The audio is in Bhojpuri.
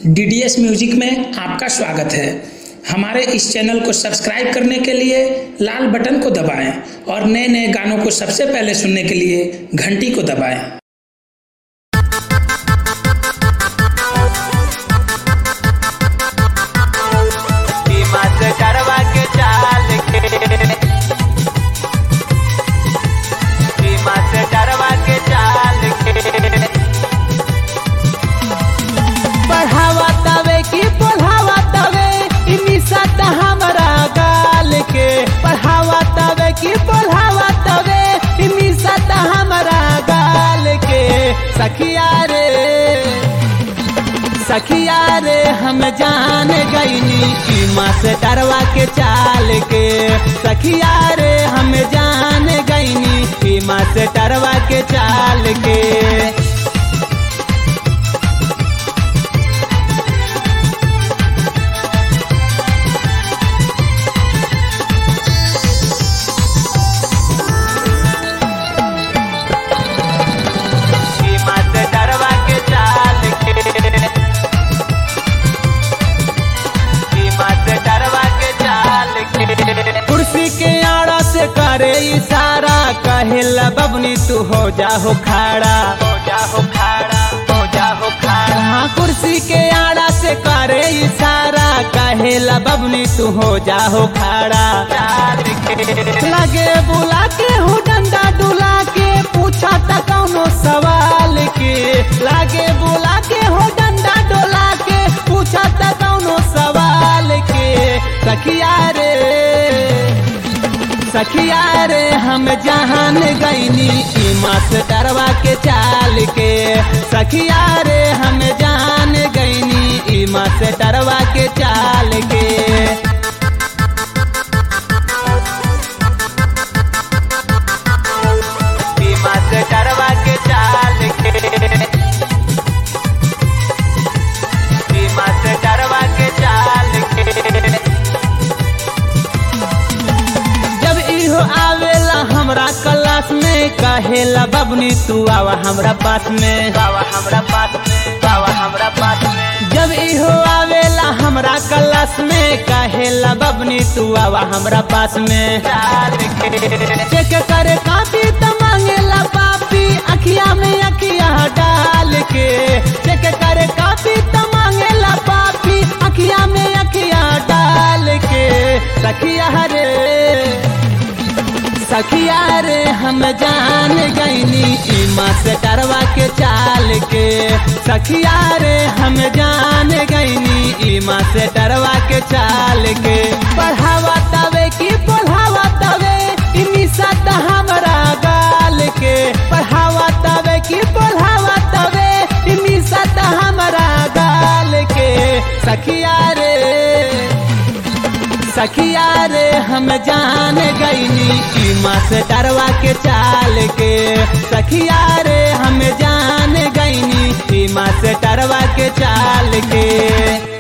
डीडीएस म्यूजिक में आपका स्वागत है। हमारे इस चैनल को सब्सक्राइब करने के लिए लाल बटन को दबाएं और नए नए गानों को सबसे पहले सुनने के लिए घंटी को दबाएं। सखिया रे हम जान गईनी की मास्टरवा के चाल के। सखिया रे हम जान गईनी की मास्टरवा के चाल के। कुर्सी के आड़ा से करे इशारा, कहेला बबनी तू हो जाओ खाड़ा, हो जाओ खाड़ा, हो जाओ खाड़ा। हाँ, कुर्सी के आड़ा से करे इशारा, कहेला बबनी तू हो जाओ खाड़ा। लगे बुला के हो डंडा डुला के, पूछा था कौनो सवाल के। लगे बुला के हो डंडा डुला के, पूछा था कौनो सवाल के। सखिया रे हम जान गईनी ई मास्टरवा के चाल के। सखिया रे हम जान गईनी ई मास्टरवा के चाल के। ई मास्टरवा के चाल के, ई मास्टरवा के चाल के। आवेला हमरा क्लास में, कहेला बबनी तू आवा हमरा पास में, आवा हमरा पास में, आवा हमरा पास में। जब इहो आवेला हमरा क्लास में, कहेला बबनी तू आवा हमरा पास में। चेक करे कॉपी तो मांगेला पापी, अखिया में अखिया डाल के। चेक करे कॉपी तो मांगेला पापी, अखिया में अखिया डाल के। सखिया रे हम जान गईनी ई मास्टरवा के चाल के। सखिया रे हम जान गईनी ई मास्टरवा के चाल के। पढ़ावा तवे की पढ़ावा तवे, ई मिसत हमरा गाल के। पढ़ावा तवे की पढ़ावा तवे, ई मिसत हमरा गाल के। सखिया रे हम जान गईनी ई मास्टरवा के चाल के। सखिया रे हम जान गईनी ई मास्टरवा के चाल के।